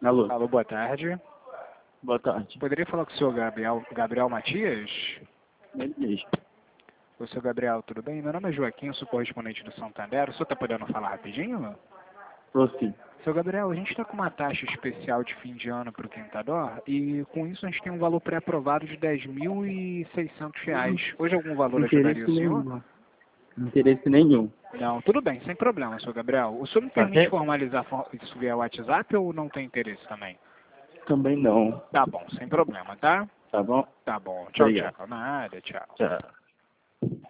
Alô, Alô, boa tarde. boa tarde. Poderia falar com o senhor Gabriel Matias? Ele mesmo. O senhor Gabriel, tudo bem? Meu nome é Joaquim, eu sou correspondente do Santander. O senhor está podendo falar rapidinho? Tô sim. Seu Gabriel, a gente está com uma taxa especial de fim de ano para o Quintador e com isso a gente tem um valor pré-aprovado de R$ 10.600. Hoje algum valor ajudaria Interesse o senhor? nenhum. Interesse nenhum. Não, tudo bem, sem problema, seu Gabriel. O senhor me Tá permite certo? formalizar isso via WhatsApp ou não tem interesse também? Também não. Tá bom, sem problema, tá? Tá bom? Tá bom. Tchau, Obrigado. tchau. Nada, tchau. Tchau.